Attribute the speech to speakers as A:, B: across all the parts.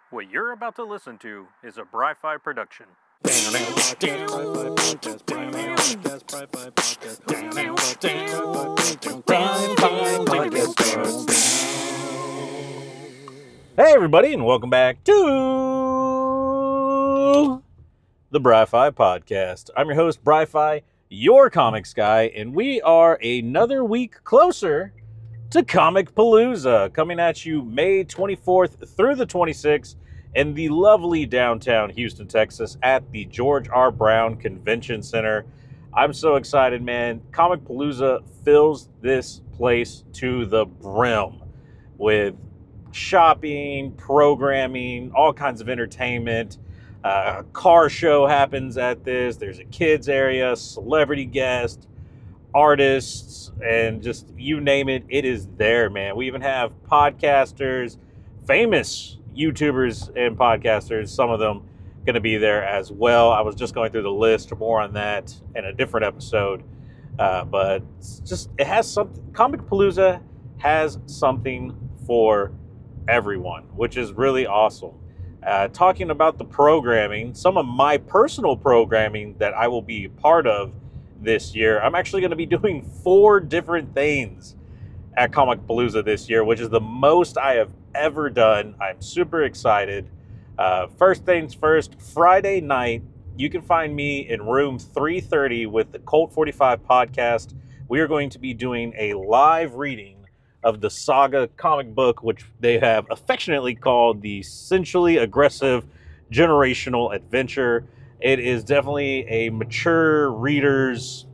A: What you're about to listen to is a Bri-Fi production. Hey everybody, and welcome back to the Bri-Fi podcast. I'm your host, Bri-Fi, your comics guy, and we are another week closer to Comic Palooza, coming at you May 24th through the 26th in the lovely downtown Houston, Texas at the George R. Brown Convention Center. I'm so excited, man. Comic Palooza fills this place to the brim with shopping, programming, all kinds of entertainment. A car show happens at this. There's a kids area, celebrity guest, artists, and just you name it, it is there, man. We even have podcasters, famous YouTubers and podcasters, some of them going to be there as well. I was just going through the list, more on that in a different episode. But it's just, it has something, Comic Palooza has something for everyone, which is really awesome. Talking about the programming, some of my personal programming that I will be part of this year, I'm actually going to be doing 4 different things at Comic Palooza this year, which is the most I have ever done. I'm super excited. First things first, Friday night, you can find me in room 330 with the Colt 45 podcast. We are going to be doing a live reading of the Saga comic book, which they have affectionately called the Sensually Aggressive Generational Adventure. It is definitely a mature reader's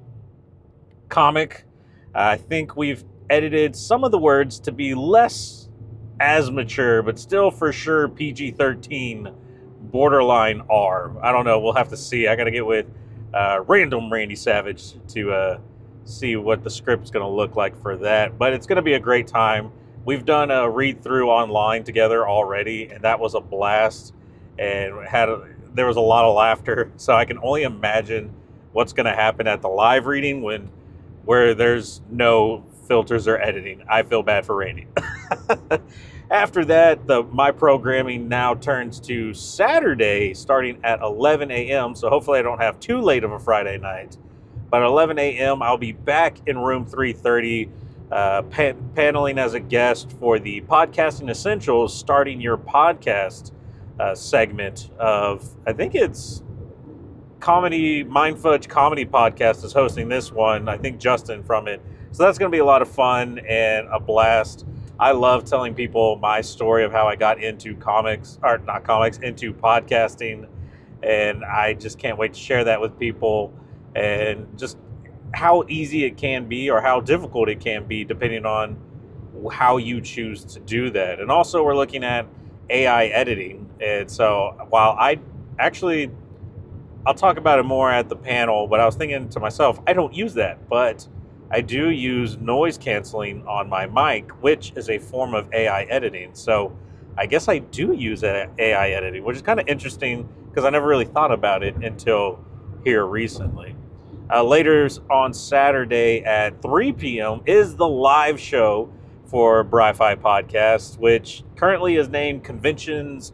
A: comic. I think we've edited some of the words to be less as mature, but still for sure PG-13, borderline R. I don't know. We'll have to see. I got to get with random Randy Savage to see what the script's going to look like for that. But it's going to be a great time. We've done a read-through online together already, and that was a blast. And there was a lot of laughter, so I can only imagine what's going to happen at the live reading where there's no filters or editing. I feel bad for Randy. After that, my programming now turns to Saturday starting at 11 a.m., so hopefully I don't have too late of a Friday night. But at 11 a.m., I'll be back in room 330, paneling as a guest for the Podcasting Essentials, starting your podcast segment of, I think it's Mindfudge Comedy Podcast is hosting this one. I think Justin from it. So that's going to be a lot of fun and a blast. I love telling people my story of how I got into into podcasting. And I just can't wait to share that with people and just how easy it can be or how difficult it can be depending on how you choose to do that. And also we're looking at AI editing. And so while I'll talk about it more at the panel, but I was thinking to myself, I don't use that, but I do use noise canceling on my mic, which is a form of AI editing. So I guess I do use AI editing, which is kind of interesting because I never really thought about it until here recently. Later on Saturday at 3 p.m. is the live show for Bri-Fi Podcast, which currently is named Conventions.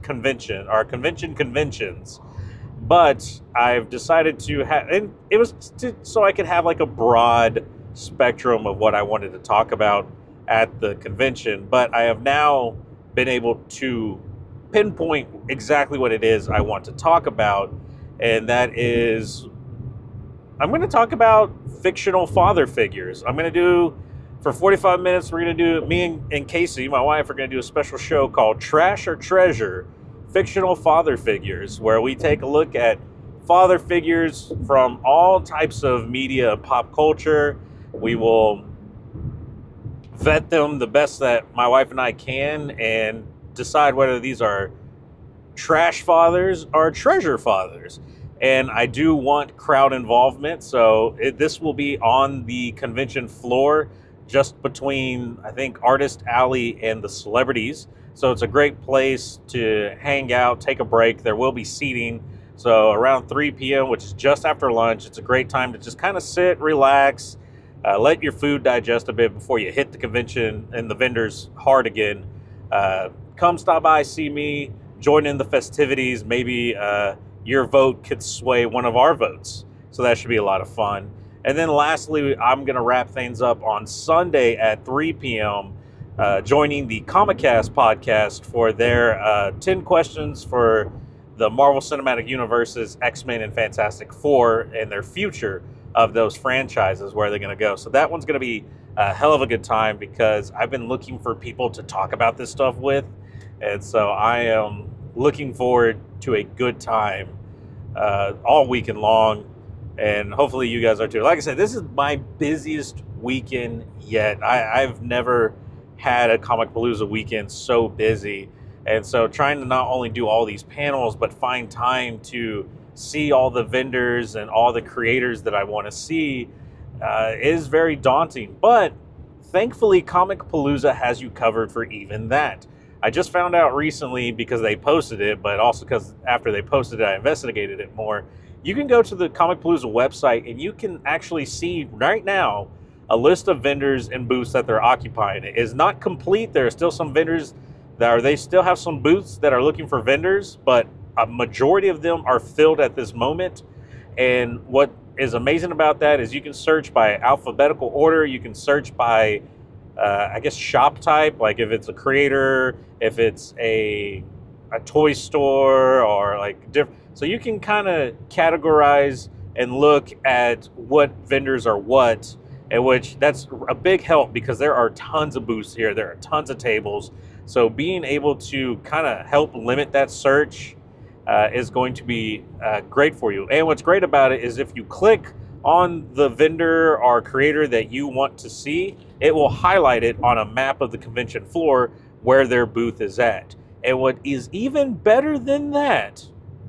A: But I've decided to have, and it was so I could have like a broad spectrum of what I wanted to talk about at the convention. But I have now been able to pinpoint exactly what it is I want to talk about, and that is, I'm going to talk about fictional father figures. I'm going to do, for 45 minutes, we're going to do, me and Casey, my wife, are going to do a special show called Trash or Treasure, Fictional Father Figures, where we take a look at father figures from all types of media and pop culture. We will vet them the best that my wife and I can and decide whether these are trash fathers or treasure fathers. And I do want crowd involvement, so this will be on the convention floor just between, I think, Artist Alley and the celebrities. So it's a great place to hang out, take a break. There will be seating. So around 3 p.m., which is just after lunch, it's a great time to just kind of sit, relax, let your food digest a bit before you hit the convention and the vendors hard again. Come stop by, see me. join in the festivities. Maybe your vote could sway one of our votes. So that should be a lot of fun. And then lastly, I'm going to wrap things up on Sunday at 3 p.m., joining the Comic-Cast podcast for their 10 questions for the Marvel Cinematic Universe's X-Men and Fantastic Four and their future of those franchises, where they're going to go. So that one's going to be a hell of a good time because I've been looking for people to talk about this stuff with. And so I am looking forward to a good time all weekend long. And hopefully you guys are too. Like I said, this is my busiest weekend yet. I've never had a Comicpalooza weekend so busy. And so trying to not only do all these panels, but find time to see all the vendors and all the creators that I want to see is very daunting. But thankfully, Comicpalooza has you covered for even that. I just found out recently because they posted it, but also because after they posted it, I investigated it more. You can go to the Comicpalooza website and you can actually see right now a list of vendors and booths that they're occupying. It is not complete. There are still some vendors they still have some booths that are looking for vendors, but a majority of them are filled at this moment. And what is amazing about that is you can search by alphabetical order. You can search by, I guess, shop type, like if it's a creator, if it's a toy store, or like different. So you can kind of categorize and look at what vendors are what, and which that's a big help because there are tons of booths here. There are tons of tables. So being able to kind of help limit that search is going to be great for you. And what's great about it is if you click on the vendor or creator that you want to see, it will highlight it on a map of the convention floor where their booth is at. And what is even better than that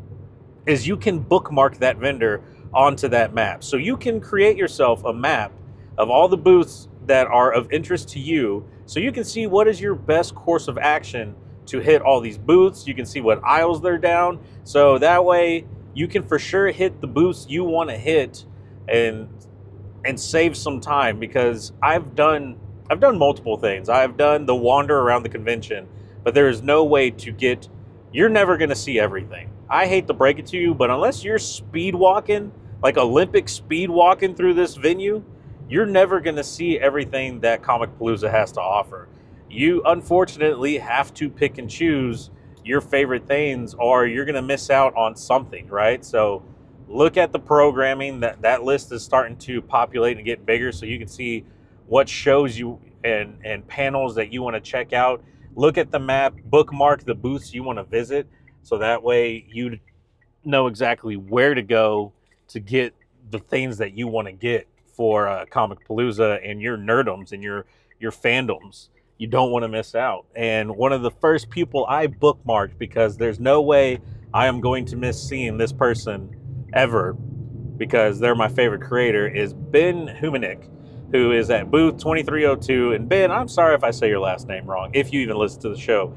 A: is you can bookmark that vendor onto that map. So you can create yourself a map of all the booths that are of interest to you, so you can see what is your best course of action to hit all these booths. You can see what aisles they're down, so that way you can for sure hit the booths you want to hit and save some time. Because I've done multiple things. I've done the wander around the convention, but there is no way to get. You're never going to see everything. I hate to break it to you, but unless you're speed walking, like Olympic speed walking through this venue, you're never going to see everything that Comicpalooza has to offer. You unfortunately have to pick and choose your favorite things, or you're going to miss out on something, right? So look at the programming. That list is starting to populate and get bigger, so you can see what shows you and panels that you want to check out. Look at the map, bookmark the booths you want to visit, so that way you know exactly where to go to get the things that you want to get for Comicpalooza and your nerdoms and your fandoms. You don't want to miss out. And one of the first people I bookmarked, because there's no way I am going to miss seeing this person ever, because they're my favorite creator, is Ben Humanik, who is at booth 2302. And Ben, I'm sorry if I say your last name wrong, if you even listen to the show.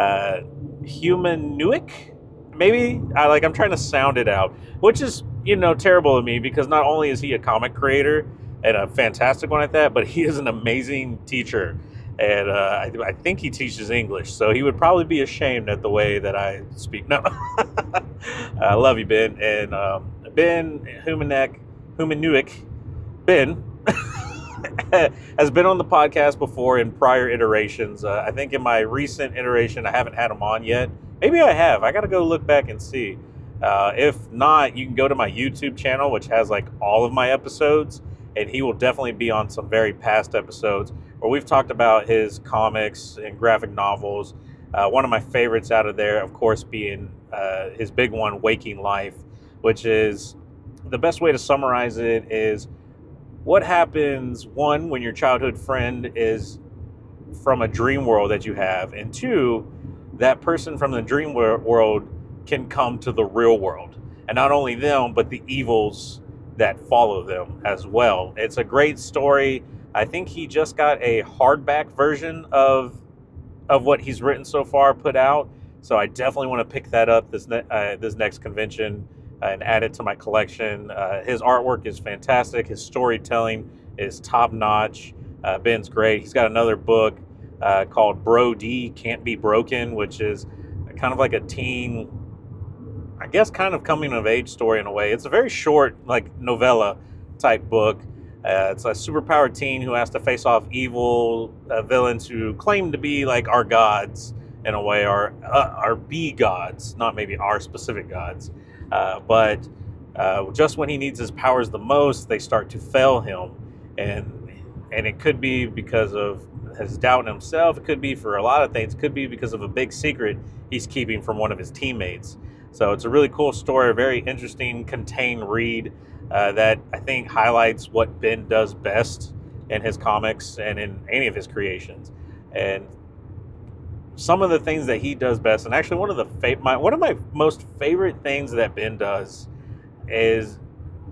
A: Humanuik? Maybe? I'm trying to sound it out, which is, terrible of me, because not only is he a comic creator and a fantastic one at that, but he is an amazing teacher. And I think he teaches English, so he would probably be ashamed at the way that I speak. No, I love you, Ben. And Ben Humanuik, Ben, has been on the podcast before in prior iterations. I think in my recent iteration, I haven't had him on yet. Maybe I have. I got to go look back and see. If not, you can go to my YouTube channel, which has all of my episodes, and he will definitely be on some very past episodes where we've talked about his comics and graphic novels. One of my favorites out of there, of course, being his big one, Waking Life, which is, the best way to summarize it is what happens, one, when your childhood friend is from a dream world that you have, and two, that person from the dream world can come to the real world. And not only them, but the evils that follow them as well. It's a great story. I think he just got a hardback version of what he's written so far put out. So I definitely want to pick that up this next convention and add it to my collection. His artwork is fantastic. His storytelling is top notch. Ben's great. He's got another book called Bro D Can't Be Broken, which is kind of like a teen, I guess, kind of coming of age story in a way. It's a very short, like, novella type book. It's a superpowered teen who has to face off evil villains who claim to be like our gods in a way, our be gods, not maybe our specific gods. But just when he needs his powers the most, they start to fail him. And it could be because of his doubt in himself. It could be for a lot of things. It could be because of a big secret he's keeping from one of his teammates. So it's a really cool story, a very interesting, contained read that I think highlights what Ben does best in his comics and in any of his creations. And some of the things that he does best, and actually one of my most favorite things that Ben does is,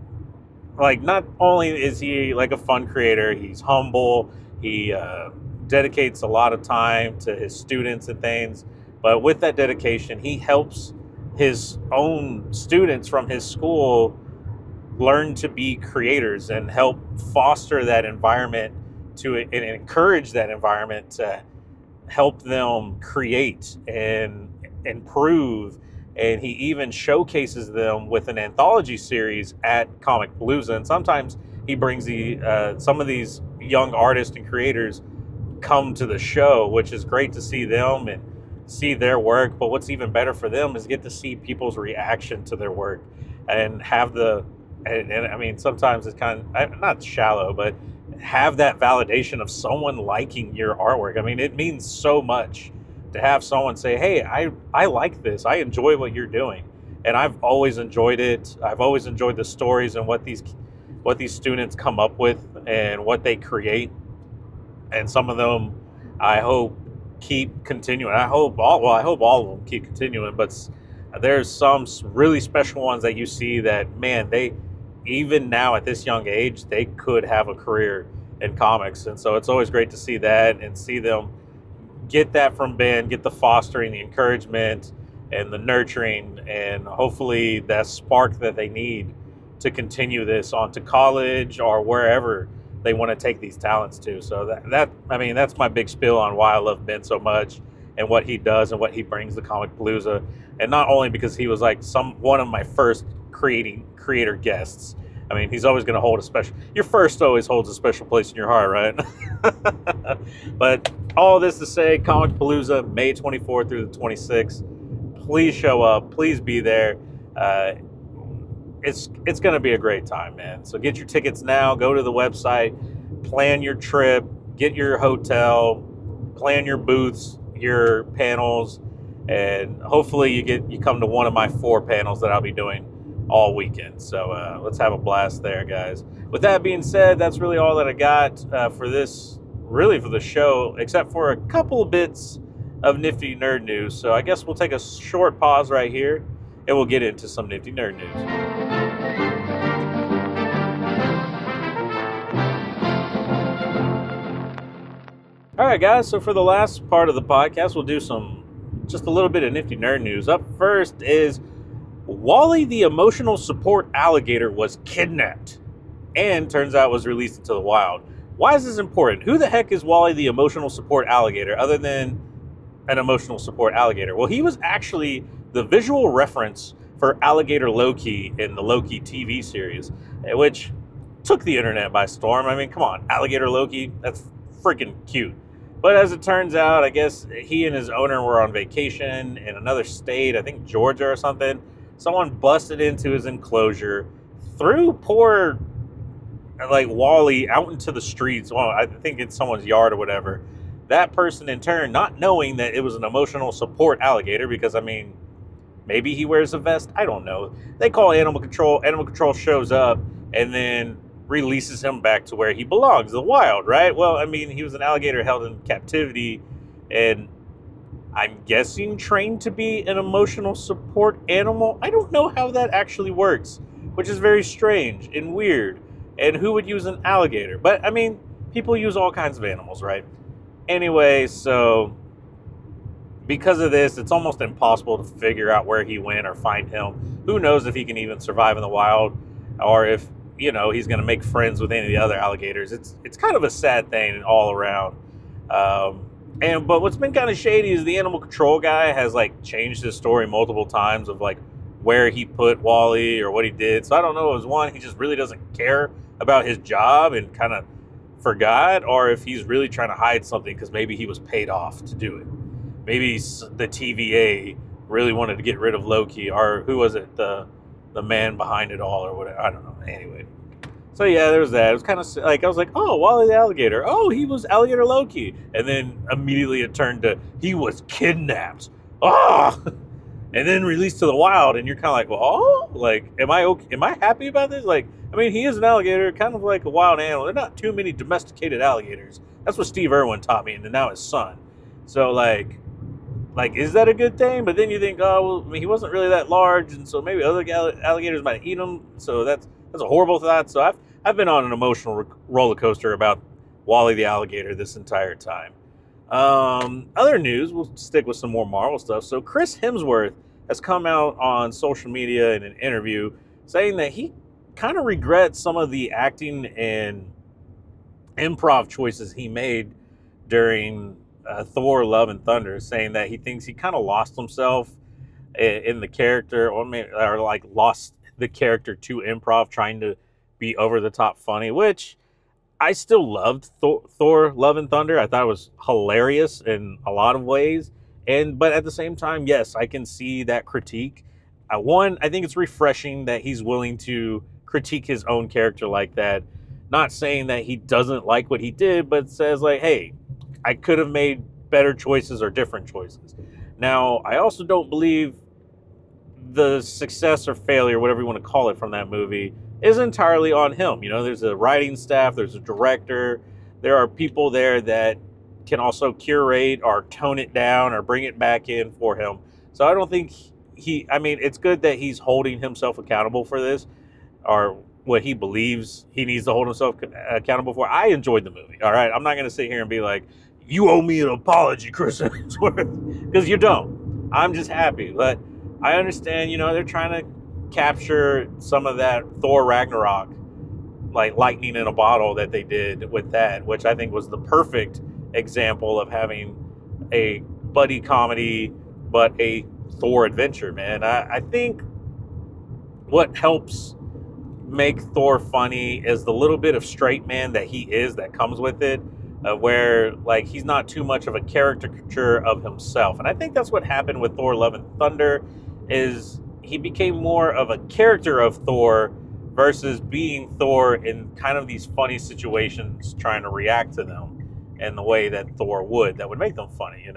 A: like, not only is he like a fun creator, he's humble, he dedicates a lot of time to his students and things, but with that dedication, he helps his own students from his school learn to be creators and help foster that environment and encourage that environment to help them create and improve. And he even showcases them with an anthology series at Comicpalooza. And sometimes he brings some of these young artists and creators come to the show, which is great to see them and see their work. But what's even better for them is get to see people's reaction to their work and have and I mean, sometimes it's kind of not shallow, but have that validation of someone liking your artwork. I mean, it means so much to have someone say, hey, I like this. I enjoy what you're doing. And I've always enjoyed it. I've always enjoyed the stories and what these students come up with and what they create. And some of them, I hope, keep continuing. I hope all of them keep continuing, but there's some really special ones that you see that, man, even now at this young age, they could have a career in comics. And so it's always great to see that and see them get that from Ben, get the fostering, the encouragement, and the nurturing, and hopefully that spark that they need to continue this on to college or wherever they want to take these talents to. So that's my big spiel on why I love Ben so much and what he does and what he brings to Comicpalooza. And not only because he was like one of my first creator guests. I mean, he's always going to hold your first always holds a special place in your heart, right? But all this to say, Comicpalooza, May 24th through the 26th. Please show up. Please be there. It's going to be a great time, man. So get your tickets now. Go to the website, plan your trip, get your hotel, plan your booths, your panels, and hopefully you come to one of my 4 panels that I'll be doing all weekend. So let's have a blast there, guys. With that being said, that's really all that I got for the show, except for a couple of bits of nifty nerd news. So I guess we'll take a short pause right here and we'll get into some nifty nerd news. All right, guys. So for the last part of the podcast, we'll do just a little bit of nifty nerd news. Up first is Wally the emotional support alligator was kidnapped and turns out was released into the wild. Why is this important? Who the heck is Wally the emotional support alligator other than an emotional support alligator? Well, he was actually the visual reference for Alligator Loki in the Loki TV series, which took the internet by storm. I mean, come on, Alligator Loki, that's freaking cute. But as it turns out, I guess he and his owner were on vacation in another state, I think Georgia or something. Someone busted into his enclosure, threw poor Wally out into the streets. Well, I think it's someone's yard or whatever. That person in turn, not knowing that it was an emotional support alligator, because I mean, maybe he wears a vest. I don't know. They call animal control. Animal control shows up and then releases him back to where he belongs, the wild, right? Well, I mean, he was an alligator held in captivity and I'm guessing trained to be an emotional support animal. I don't know how that actually works, which is very strange and weird. And who would use an alligator? But I mean, people use all kinds of animals, right? Anyway, so because of this, it's almost impossible to figure out where he went or find him. Who knows if he can even survive in the wild or if, he's going to make friends with any of the other alligators. It's kind of a sad thing all around. But what's been kind of shady is the animal control guy has like changed his story multiple times of like where he put Wally or what he did. So I don't know if it was one, he just really doesn't care about his job and kind of forgot, or if he's really trying to hide something because maybe he was paid off to do it. Maybe the TVA really wanted to get rid of Loki, or who was it, the man behind it all, or whatever. I don't know. Anyway, so yeah, there was that. It was kind of like, I was like, oh, Wally the alligator. Oh, he was Alligator Loki. And then immediately it turned to, he was kidnapped. Oh, and then released to the wild. And you're kind of like, well, oh, like, am I okay? Am I happy about this? Like, I mean, he is an alligator, kind of like a wild animal. There are not too many domesticated alligators. That's what Steve Irwin taught me, and now his son. So like, is that a good thing? But then you think, oh, well, I mean, he wasn't really that large, and so maybe other alligators might eat him. So that's a horrible thought. So I've been on an emotional roller coaster about Wally the alligator this entire time. Other news, we'll stick with some more Marvel stuff. So Chris Hemsworth has come out on social media in an interview saying that he kind of regrets some of the acting and improv choices he made during Thor: Love and Thunder, saying that he thinks he kind of lost himself in the character, or like lost the character to improv, trying to be over the top funny, which I still loved Thor: Love and Thunder. I thought it was hilarious in a lot of ways, but at the same time, yes, I can see that critique. One, I think it's refreshing that he's willing to critique his own character like that. Not saying that he doesn't like what he did, but says like, hey, I could have made better choices or different choices. Now, I also don't believe the success or failure, whatever you want to call it, from that movie is entirely on him. You know, there's a writing staff, there's a director, there are people there that can also curate or tone it down or bring it back in for him. So I don't think it's good that he's holding himself accountable for this, or what he believes he needs to hold himself accountable for. I enjoyed the movie, all right? I'm not going to sit here and be like, you owe me an apology, Chris Hemsworth, because you don't. I'm just happy. But I understand, they're trying to capture some of that Thor Ragnarok, like lightning in a bottle that they did with that, which I think was the perfect example of having a buddy comedy, but a Thor adventure, man. I think what helps make Thor funny is the little bit of straight man that he is that comes with it, where like he's not too much of a caricature of himself. And I think that's what happened with Thor: Love and Thunder, is he became more of a character of Thor versus being Thor in kind of these funny situations, trying to react to them in the way that Thor would, that would make them funny,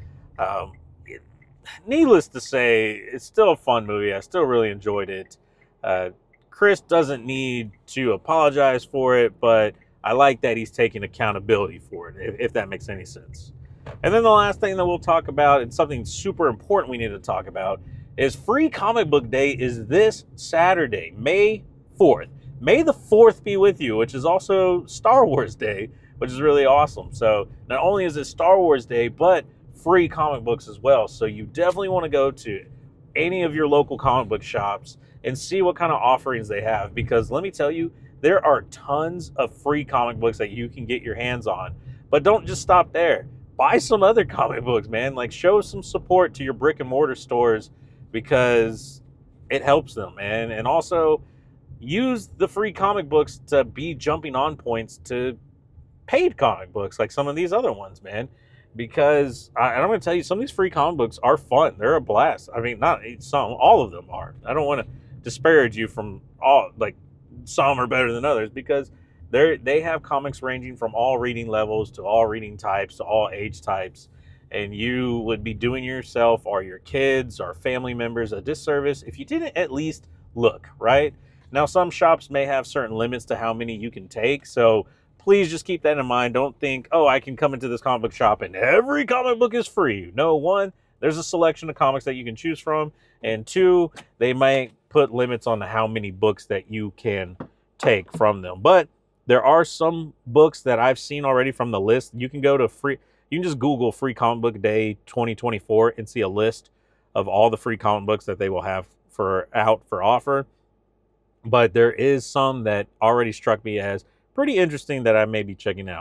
A: Needless to say, it's still a fun movie. I still really enjoyed it. Chris doesn't need to apologize for it, but I like that he's taking accountability for it, if that makes any sense. And then the last thing that we'll talk about, and something super important we need to talk about, is Free Comic Book Day is this Saturday, May 4th. May the 4th be with you, which is also Star Wars Day, which is really awesome. So not only is it Star Wars Day, but free comic books as well. So you definitely want to go to any of your local comic book shops and see what kind of offerings they have, because let me tell you, there are tons of free comic books that you can get your hands on. But don't just stop there. Buy some other comic books, man. Like, show some support to your brick and mortar stores, because it helps them, man. And also use the free comic books to be jumping on points to paid comic books like some of these other ones, man. Because I'm going to tell you, some of these free comic books are fun. They're a blast. I mean, not some, all of them are. I don't want to disparage you from all, like, some are better than others, because they have comics ranging from all reading levels to all reading types to all age types. And you would be doing yourself or your kids or family members a disservice if you didn't at least look, right? Now, some shops may have certain limits to how many you can take, so please just keep that in mind. Don't think, oh, I can come into this comic book shop and every comic book is free. No, one, there's a selection of comics that you can choose from. And two, they might put limits on how many books that you can take from them. But there are some books that I've seen already from the list. You can go to you can just Google Free Comic Book Day 2024 and see a list of all the free comic books that they will have out for offer. But there is some that already struck me as pretty interesting that I may be checking out.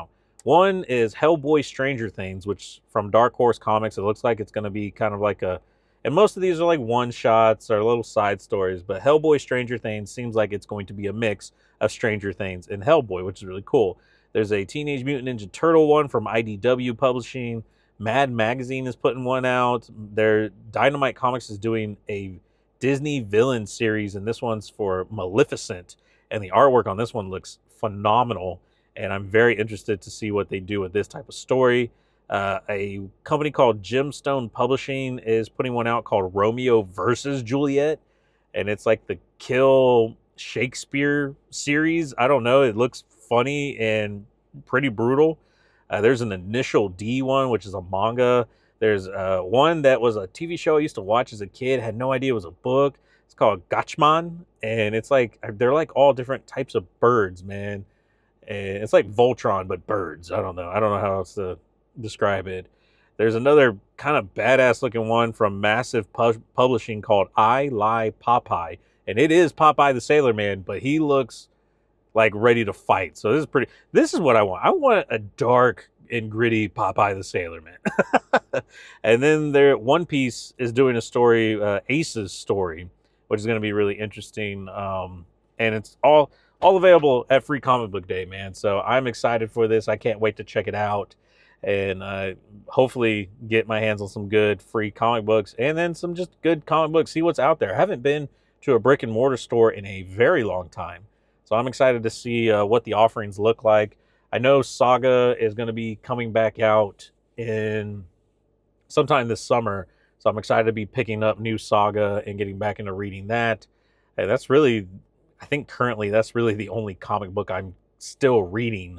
A: One is Hellboy Stranger Things, which from Dark Horse Comics, it looks like it's going to be kind of like and most of these are like one-shots or little side stories, but Hellboy Stranger Things seems like it's going to be a mix of Stranger Things and Hellboy, which is really cool. There's a Teenage Mutant Ninja Turtle one from IDW Publishing. Mad Magazine is putting one out. Their Dynamite Comics is doing a Disney villain series, and this one's for Maleficent. And the artwork on this one looks phenomenal, and I'm very interested to see what they do with this type of story. A company called Gemstone Publishing is putting one out called Romeo versus Juliet, and it's like the Kill Shakespeare series. I don't know. It looks funny and pretty brutal. There's an Initial D one, which is a manga. There's one that was a TV show I used to watch as a kid. Had no idea it was a book. It's called Gatchaman, and it's like they're like all different types of birds, man. And it's like Voltron, but birds. I don't know how else to describe it. There's another kind of badass looking one from Massive Publishing called I Lie Popeye, and it is Popeye the Sailor Man, but he looks like ready to fight. So this is what I want. I want a dark and gritty Popeye the Sailor Man. And then One Piece is doing a story, Ace's story, which is going to be really interesting. And it's all available at Free Comic Book Day, man. So I'm excited for this. I can't wait to check it out and hopefully get my hands on some good free comic books and then some just good comic books, see what's out there. I haven't been to a brick and mortar store in a very long time. So I'm excited to see what the offerings look like. I know Saga is going to be coming back out in sometime this summer. So I'm excited to be picking up new Saga and getting back into reading that. And I think currently that's really the only comic book I'm still reading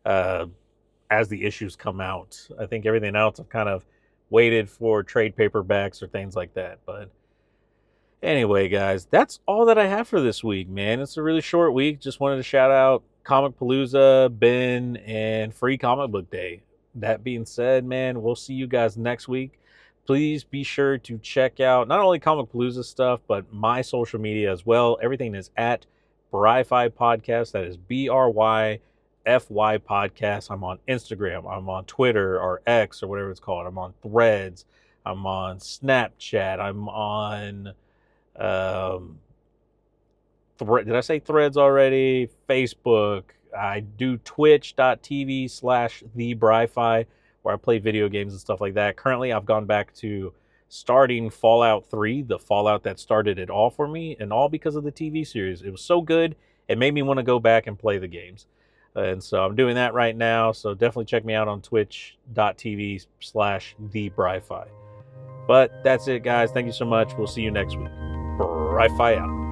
A: as the issues come out. I think everything else I've kind of waited for trade paperbacks or things like that. But anyway, guys, that's all that I have for this week, man. It's a really short week. Just wanted to shout out Comicpalooza, Ben, and Free Comic Book Day. That being said, man, we'll see you guys next week. Please be sure to check out not only Comicpalooza stuff, but my social media as well. Everything is at Bryfi Podcast. That is BRYFY Podcast. I'm on Instagram. I'm on Twitter or X or whatever it's called. I'm on Threads. I'm on Snapchat. I'm on... did I say Threads already? Facebook. I do twitch.tv/TheBryfi, where I play video games and stuff like that. Currently, I've gone back to starting Fallout 3, the Fallout that started it all for me, and all because of the TV series. It was so good, it made me want to go back and play the games. And so I'm doing that right now, so definitely check me out on twitch.tv/TheBryfi. But that's it, guys. Thank you so much. We'll see you next week. Bryfi out.